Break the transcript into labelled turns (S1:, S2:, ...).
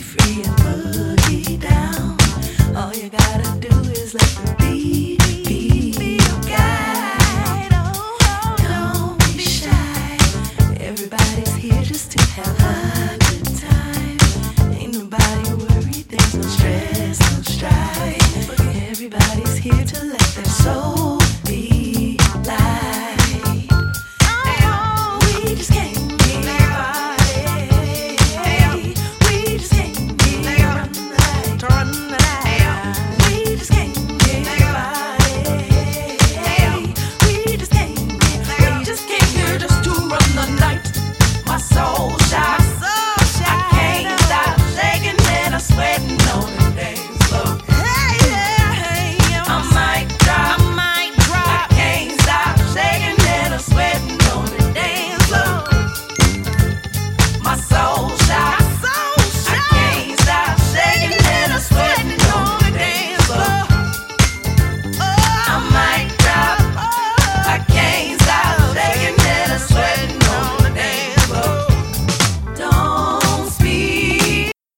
S1: free and boogie down. All you gotta do is let the beat be your guide. Don't be shy. Everybody's here just to have a